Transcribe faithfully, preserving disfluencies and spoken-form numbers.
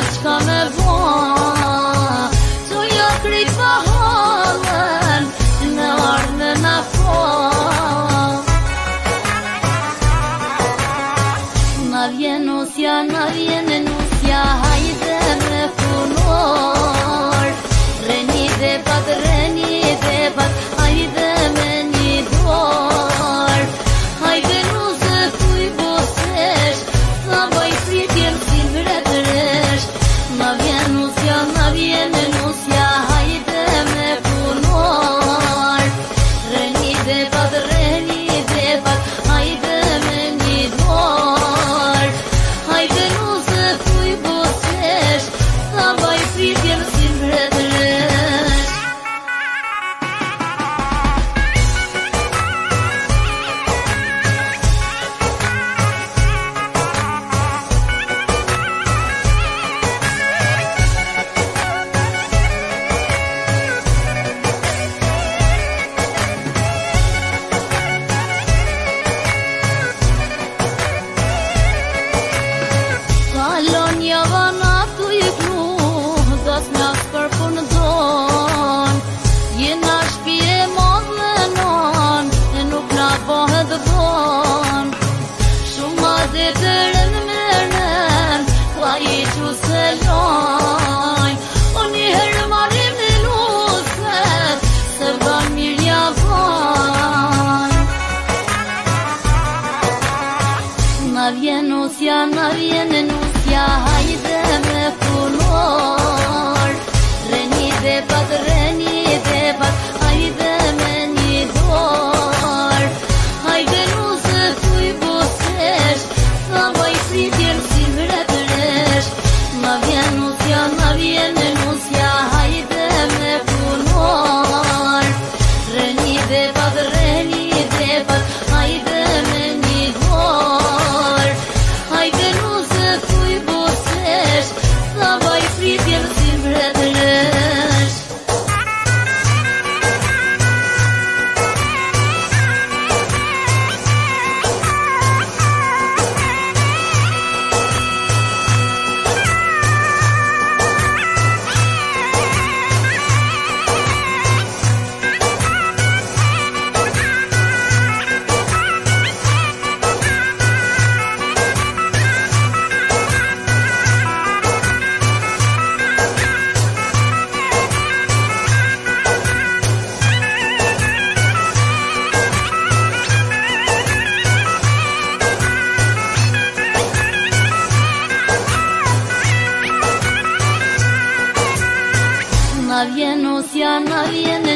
qka me bo. Qoja krejt pa halën, në ardhme na po. Na vjen nusja, na vjen nusja, hajde me punor. Reni dhe pat, reni dhe pat, hajde me një dor. Hajde nusë kuj bosesh, sa baj fritjen si mbretëresh. Na vjen nusja, na vjen nusja, hajde me punor. Reni dhe pat, reni dhe pat, hajde me një dor. Hajde nusë kuj bosesh, sa baj fritjen si mbretëresh. Kalon një vana tu i klu, das nga skërpun don. Jena shpije modhe non, e nuk na bëhet bon. Shumë dhe të rënë mërën, kla i që se lojnë. O një herë marim në luset, se ban mirja vojnë. Na vjen nusja, na vjen nusja, hajde me punor. Reni dhe pat, reni dhe pat, hajde me një dor. Hajde nusë kuj bosesh, sa baj fritjen si mbretëresh. Na vjen nusja, na vjen nusja, hajde me punor. Reni dhe pat, reni dhe pat, hajde me një dor. Hajde nusë kuj bosesh, sa baj fritjen si mbretëresh. Na vjen nusja, na vjen